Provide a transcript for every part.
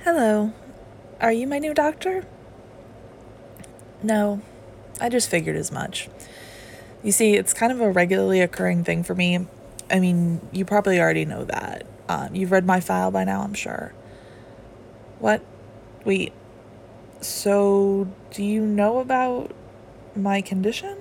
Hello. Are you my new doctor? No, I just figured as much. You see, it's kind of a regularly occurring thing for me. I mean, you probably already know that. You've read my file by now, I'm sure. What? Wait. So, do you know about my condition?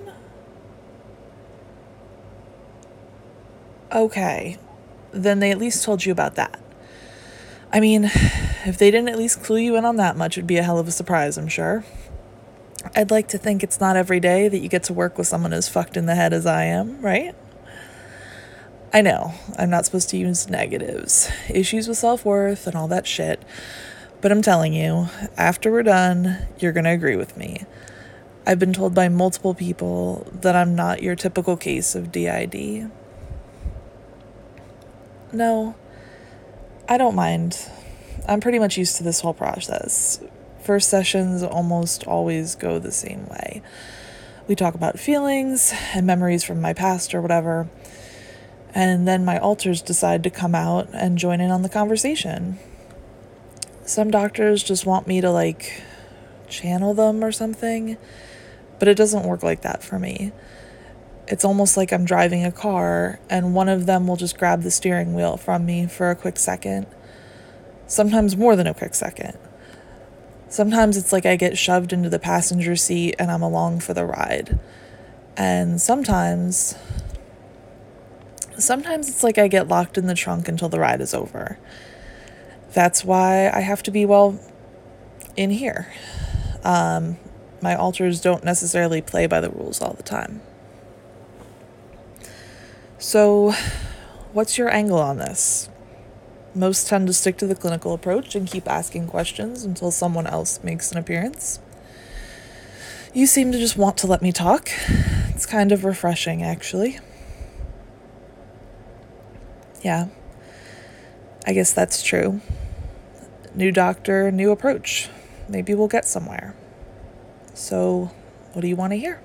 Okay. Then they at least told you about that. I mean, if they didn't at least clue you in on that much, it'd be a hell of a surprise, I'm sure. I'd like to think it's not every day that you get to work with someone as fucked in the head as I am, right? I know, I'm not supposed to use negatives, issues with self-worth and all that shit, but I'm telling you, after we're done, you're gonna agree with me. I've been told by multiple people that I'm not your typical case of DID. No, I don't mind. I'm pretty much used to this whole process. First sessions almost always go the same way. We talk about feelings and memories from my past or whatever, and then my alters decide to come out and join in on the conversation. Some doctors just want me to, channel them or something, but it doesn't work like that for me. It's almost like I'm driving a car, and one of them will just grab the steering wheel from me for a quick second. Sometimes more than a quick second. Sometimes it's like I get shoved into the passenger seat and I'm along for the ride. And sometimes it's like I get locked in the trunk until the ride is over. That's why I have to be, in here. My alters don't necessarily play by the rules all the time. So, what's your angle on this? Most tend to stick to the clinical approach and keep asking questions until someone else makes an appearance. You seem to just want to let me talk. It's kind of refreshing, actually. Yeah, I guess that's true. New doctor, new approach. Maybe we'll get somewhere. So, what do you want to hear?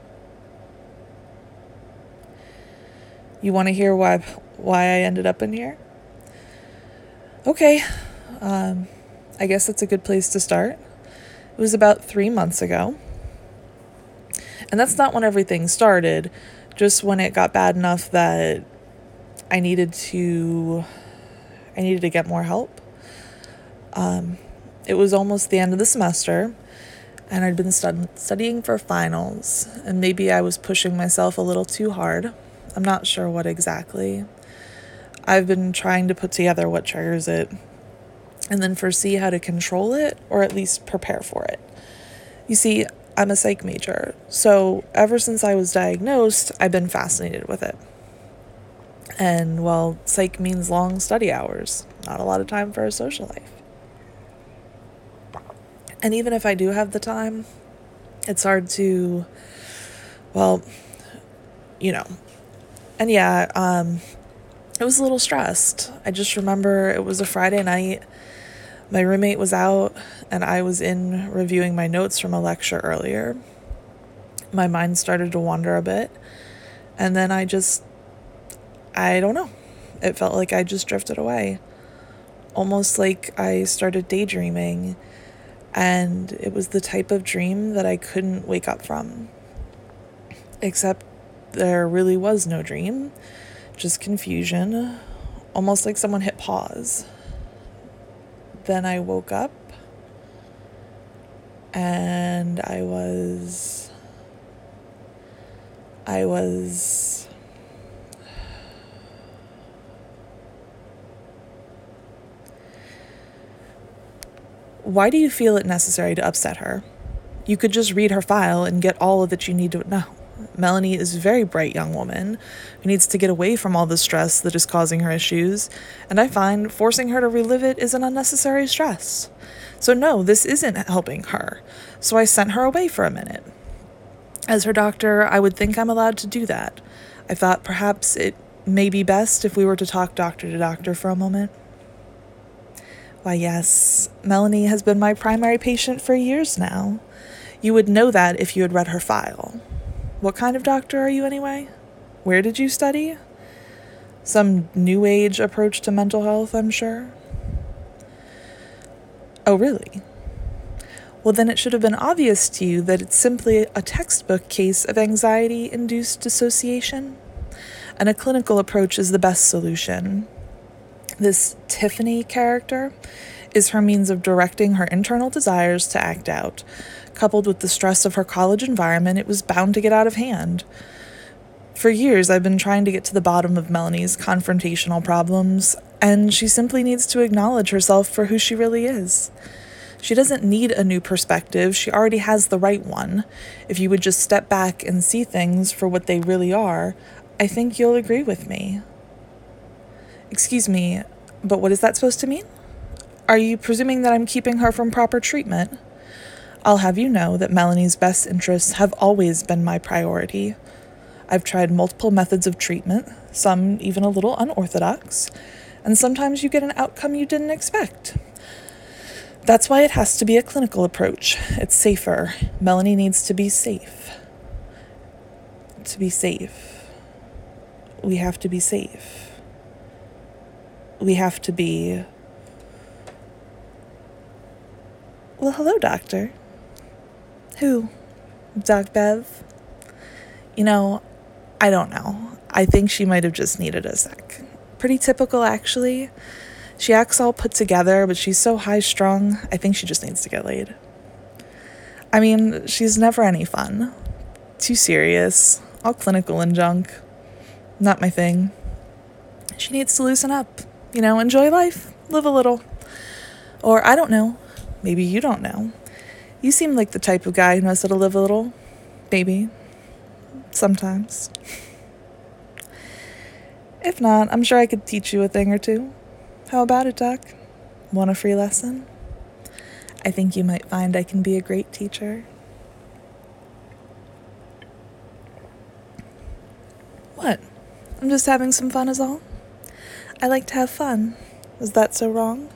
You want to hear why I ended up in here? Okay, I guess that's a good place to start. It was about 3 months ago. And that's not when everything started, just when it got bad enough that I needed to get more help. It was almost the end of the semester, and I'd been studying for finals, and maybe I was pushing myself a little too hard. I'm not sure what exactly. I've been trying to put together what triggers it, and then foresee how to control it, or at least prepare for it. You see, I'm a psych major, so ever since I was diagnosed, I've been fascinated with it. And, psych means long study hours, not a lot of time for a social life. And even if I do have the time, it's hard to, And yeah, it was a little stressed. I just remember it was a Friday night. My roommate was out, and I was in reviewing my notes from a lecture earlier. My mind started to wander a bit, and then I don't know. It felt like I just drifted away. Almost like I started daydreaming, and it was the type of dream that I couldn't wake up from. Except there really was no dream, just confusion, almost like someone hit pause. Then I woke up, and I was... Why do you feel it necessary to upset her? You could just read her file and get all of that you need to know. Melanie is a very bright young woman who needs to get away from all the stress that is causing her issues, and I find forcing her to relive it is an unnecessary stress. So no, this isn't helping her. So I sent her away for a minute. As her doctor, I would think I'm allowed to do that. I thought perhaps it may be best if we were to talk doctor to doctor for a moment. Why, yes, Melanie has been my primary patient for years now. You would know that if you had read her file. What kind of doctor are you anyway? Where did you study? Some new age approach to mental health, I'm sure. Oh, really? Well, then it should have been obvious to you that it's simply a textbook case of anxiety-induced dissociation, and a clinical approach is the best solution. This Tiffany character is her means of directing her internal desires to act out. Coupled with the stress of her college environment, it was bound to get out of hand. For years, I've been trying to get to the bottom of Melanie's confrontational problems, and she simply needs to acknowledge herself for who she really is. She doesn't need a new perspective, she already has the right one. If you would just step back and see things for what they really are, I think you'll agree with me. Excuse me, but what is that supposed to mean? Are you presuming that I'm keeping her from proper treatment? I'll have you know that Melanie's best interests have always been my priority. I've tried multiple methods of treatment, some even a little unorthodox, and sometimes you get an outcome you didn't expect. That's why it has to be a clinical approach. It's safer. Melanie needs to be safe. To be safe. We have to be safe. We have to be... Well, hello, doctor. Who? Doc Bev? I don't know. I think she might have just needed a sec. Pretty typical, actually. She acts all put together, but she's so high-strung, I think she just needs to get laid. I mean, she's never any fun. Too serious, all clinical and junk. Not my thing. She needs to loosen up. Enjoy life, live a little. Or, I don't know, maybe you don't know. You seem like the type of guy who knows how to live a little. Maybe. Sometimes. If not, I'm sure I could teach you a thing or two. How about it, Doc? Want a free lesson? I think you might find I can be a great teacher. What? I'm just having some fun is all? I like to have fun. Is that so wrong?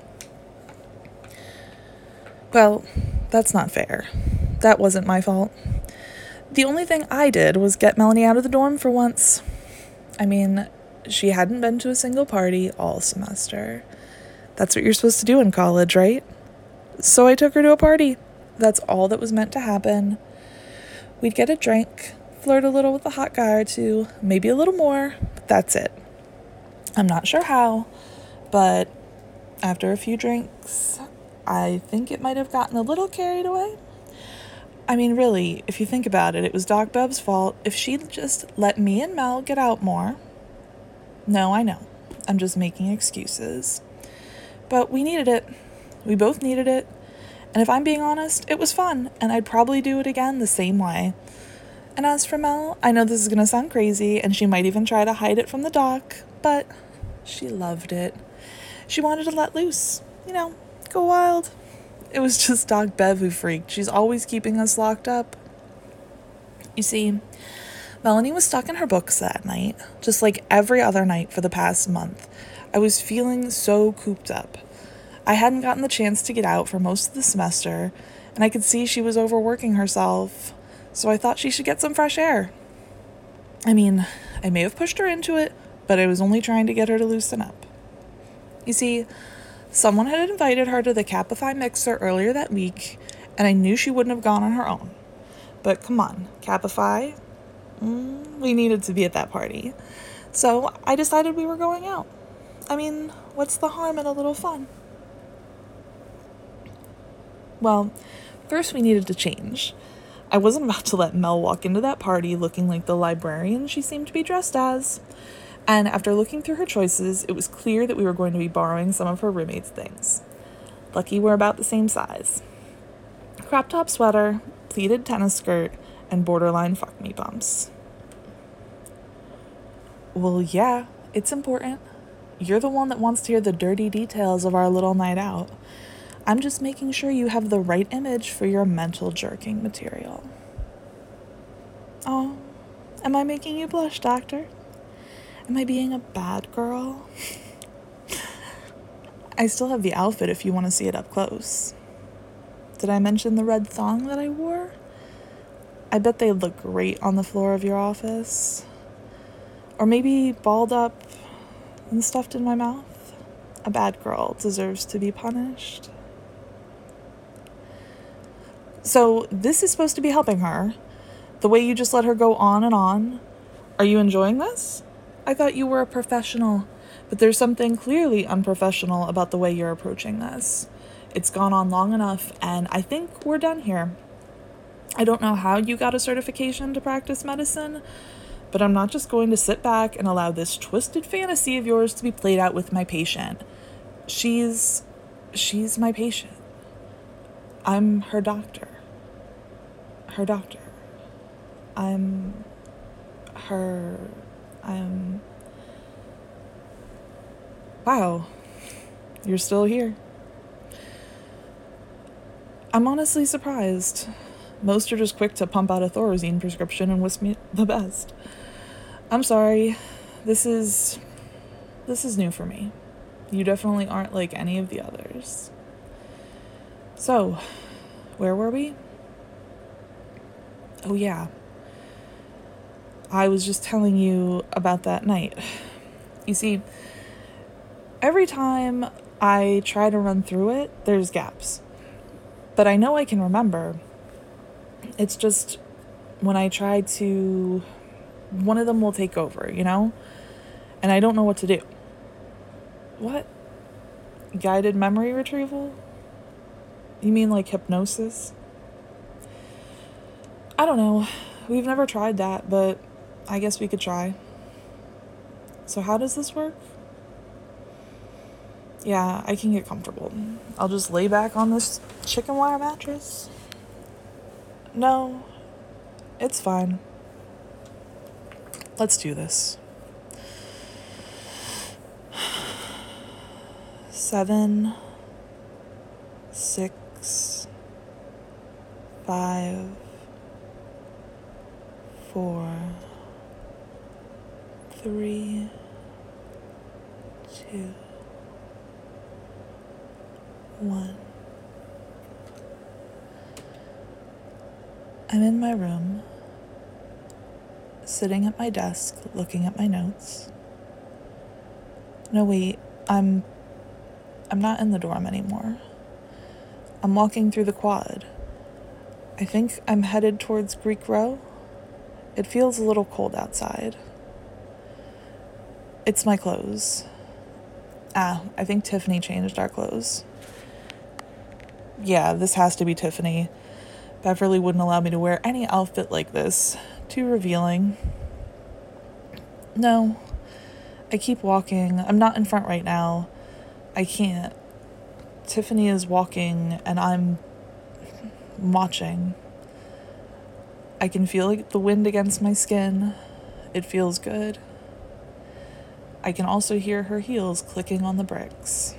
Well, that's not fair. That wasn't my fault. The only thing I did was get Melanie out of the dorm for once. I mean, she hadn't been to a single party all semester. That's what you're supposed to do in college, right? So I took her to a party. That's all that was meant to happen. We'd get a drink, flirt a little with a hot guy or two, maybe a little more, but that's it. I'm not sure how, but after a few drinks, I think it might have gotten a little carried away. I mean, really, if you think about it, it was Doc Bev's fault. If she'd just let me and Mel get out more. No, I know. I'm just making excuses. But we needed it. We both needed it. And if I'm being honest, it was fun, and I'd probably do it again the same way. And as for Mel, I know this is going to sound crazy, and she might even try to hide it from the doc, but she loved it. She wanted to let loose. Go wild. It was just Doc Bev who freaked. She's always keeping us locked up. You see, Melanie was stuck in her books that night, just like every other night for the past month. I was feeling so cooped up. I hadn't gotten the chance to get out for most of the semester, and I could see she was overworking herself, so I thought she should get some fresh air. I mean, I may have pushed her into it, but I was only trying to get her to loosen up. You see, someone had invited her to the Capify Mixer earlier that week, and I knew she wouldn't have gone on her own. But come on, Capify? We needed to be at that party. So I decided we were going out. I mean, what's the harm in a little fun? Well, first we needed to change. I wasn't about to let Mel walk into that party looking like the librarian she seemed to be dressed as. And after looking through her choices, it was clear that we were going to be borrowing some of her roommate's things. Lucky we're about the same size. Crop top sweater, pleated tennis skirt, and borderline fuck me bumps. Well, yeah, it's important. You're the one that wants to hear the dirty details of our little night out. I'm just making sure you have the right image for your mental jerking material. Oh, am I making you blush, doctor? Am I being a bad girl? I still have the outfit if you want to see it up close. Did I mention the red thong that I wore? I bet they'd look great on the floor of your office. Or maybe balled up and stuffed in my mouth. A bad girl deserves to be punished. So this is supposed to be helping her. The way you just let her go on and on. Are you enjoying this? I thought you were a professional, but there's something clearly unprofessional about the way you're approaching this. It's gone on long enough, and I think we're done here. I don't know how you got a certification to practice medicine, but I'm not just going to sit back and allow this twisted fantasy of yours to be played out with my patient. She's my patient. I'm her doctor. Her doctor. Wow, you're still here. I'm honestly surprised. Most are just quick to pump out a Thorazine prescription and wish me the best. I'm sorry. This is new for me. You definitely aren't like any of the others. So, where were we? Oh yeah. I was just telling you about that night. You see, every time I try to run through it, there's gaps. But I know I can remember. It's just when I try to, one of them will take over, you know? And I don't know what to do. What? Guided memory retrieval? You mean like hypnosis? I don't know. We've never tried that, but I guess we could try. So how does this work? Yeah, I can get comfortable. I'll just lay back on this chicken wire mattress. No, it's fine. Let's do this. 7, 6, 5, 4, 3, 2, 1. I'm in my room, sitting at my desk, looking at my notes. No, wait, I'm not in the dorm anymore. I'm walking through the quad. I think I'm headed towards Greek Row. It feels a little cold outside. It's my clothes. I think Tiffany changed our clothes. Yeah, this has to be Tiffany. Beverly wouldn't allow me to wear any outfit like this. Too revealing. No. I keep walking. I'm not in front right now. I can't. Tiffany is walking and I'm watching. I can feel the wind against my skin. It feels good. I can also hear her heels clicking on the bricks.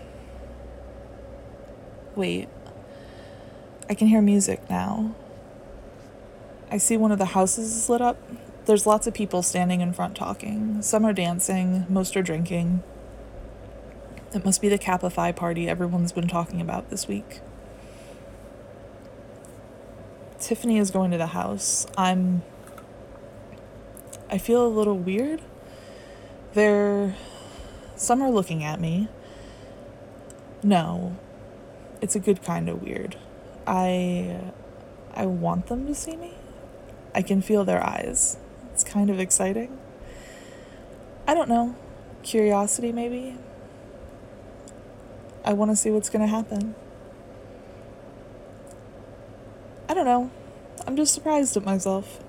Wait. I can hear music now. I see one of the houses is lit up. There's lots of people standing in front talking. Some are dancing, most are drinking. It must be the Kappa Phi party everyone's been talking about this week. Tiffany is going to the house. I feel a little weird. Some are looking at me. No, it's a good kind of weird. I want them to see me. I can feel their eyes. It's kind of exciting. I don't know. Curiosity, maybe. I want to see what's going to happen. I don't know. I'm just surprised at myself.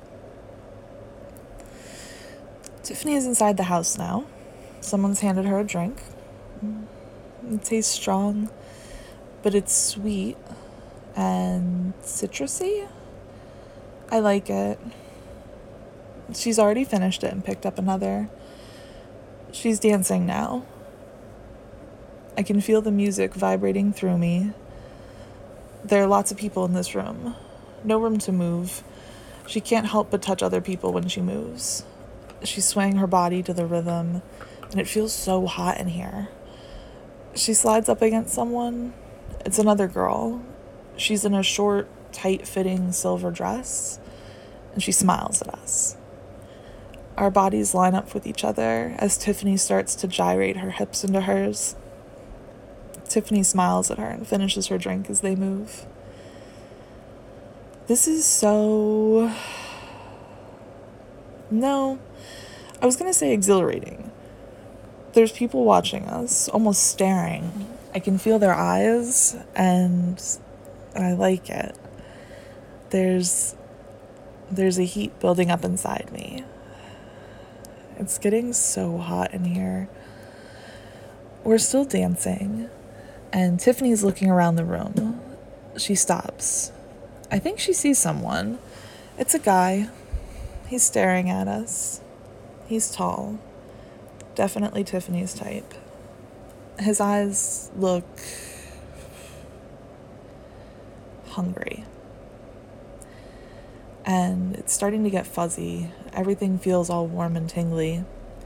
Tiffany is inside the house now. Someone's handed her a drink. It tastes strong, but it's sweet and citrusy. I like it. She's already finished it and picked up another. She's dancing now. I can feel the music vibrating through me. There are lots of people in this room. No room to move. She can't help but touch other people when she moves. She's swaying her body to the rhythm, and it feels so hot in here. She slides up against someone. It's another girl. She's in a short, tight-fitting silver dress, and she smiles at us. Our bodies line up with each other as Tiffany starts to gyrate her hips into hers. Tiffany smiles at her and finishes her drink as they move. This is so... No, I was gonna say exhilarating. There's people watching us, almost staring. I can feel their eyes, and I like it. There's a heat building up inside me. It's getting so hot in here. We're still dancing, and Tiffany's looking around the room. She stops. I think she sees someone. It's a guy. He's staring at us. He's tall. Definitely Tiffany's type. His eyes look hungry. And it's starting to get fuzzy. Everything feels all warm and tingly.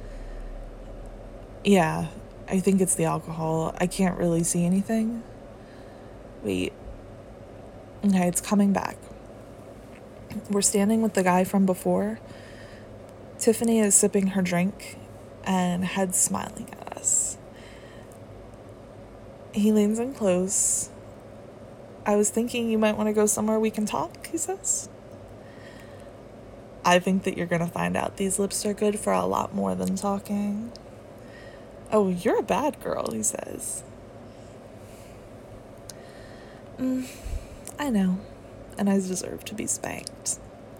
Yeah, I think it's the alcohol. I can't really see anything. Wait. Okay, it's coming back. We're standing with the guy from before. Tiffany is sipping her drink and head smiling at us. He leans in close. I was thinking you might want to go somewhere we can talk, he says. I think that you're going to find out these lips are good for a lot more than talking. Oh, you're a bad girl, he says. I know, and I deserve to be spanked.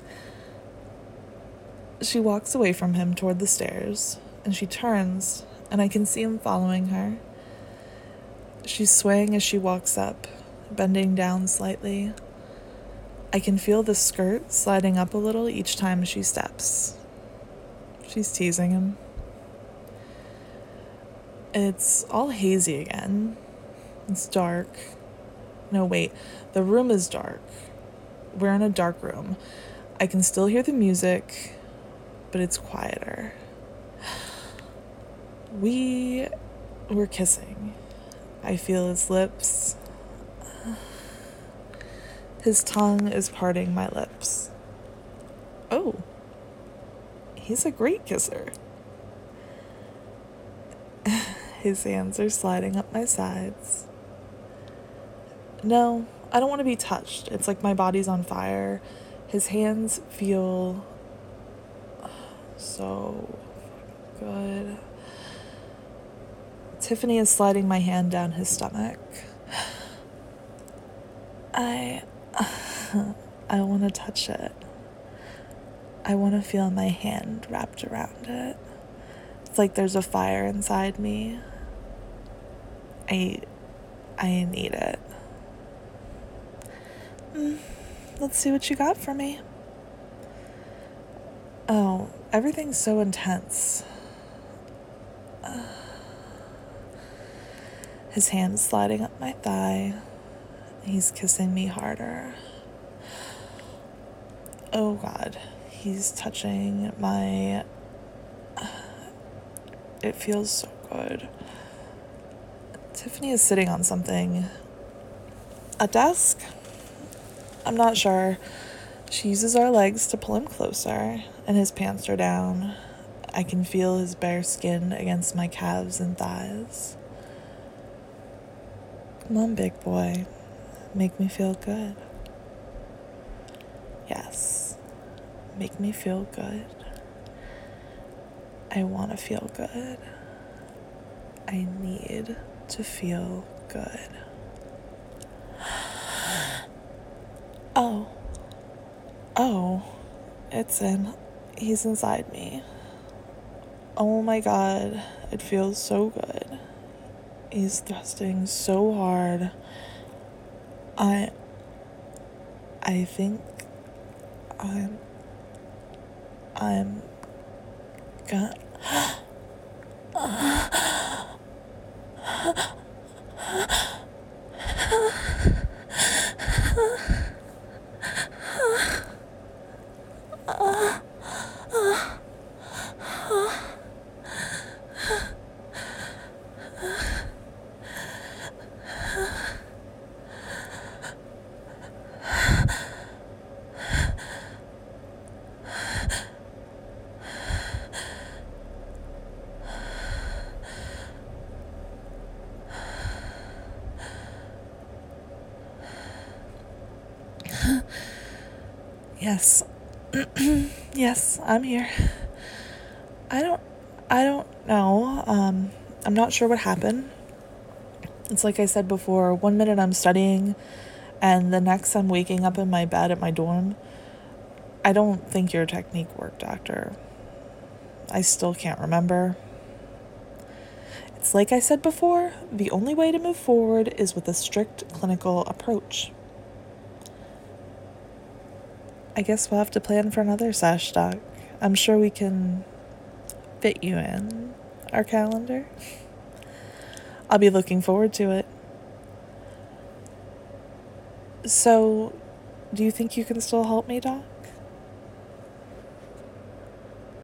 She walks away from him toward the stairs, and she turns, and I can see him following her. She's swaying as she walks up, bending down slightly. I can feel the skirt sliding up a little each time she steps. She's teasing him. It's all hazy again. It's dark. No, wait. The room is dark. We're in a dark room. I can still hear the music, but it's quieter. We were kissing. I feel his lips. His tongue is parting my lips. Oh, he's a great kisser. His hands are sliding up my sides. No, I don't want to be touched. It's like my body's on fire. His hands feel so good. Tiffany is sliding my hand down his stomach. I want to touch it. I want to feel my hand wrapped around it. It's like there's a fire inside me. I need it. Let's see what you got for me. Oh, everything's so intense. His hand's sliding up my thigh. He's kissing me harder. Oh God, he's touching my... It feels so good. Tiffany is sitting on something. A desk? I'm not sure. She uses our legs to pull him closer, and his pants are down. I can feel his bare skin against my calves and thighs. Come on, big boy. Make me feel good. Yes. Make me feel good. I want to feel good. I need to feel good. Oh, he's inside me. Oh my God, it feels so good. He's thrusting so hard. I think I'm gonna... Yes. Yes, I'm here. I don't I don't know. I'm not sure what happened. It's like I said before, one minute I'm studying and the next I'm waking up in my bed at my dorm. I don't think your technique worked, doctor. I still can't remember. It's like I said before, the only way to move forward is with a strict clinical approach. I guess we'll have to plan for another sesh, doc. I'm sure we can fit you in our calendar. I'll be looking forward to it. So, do you think you can still help me, doc?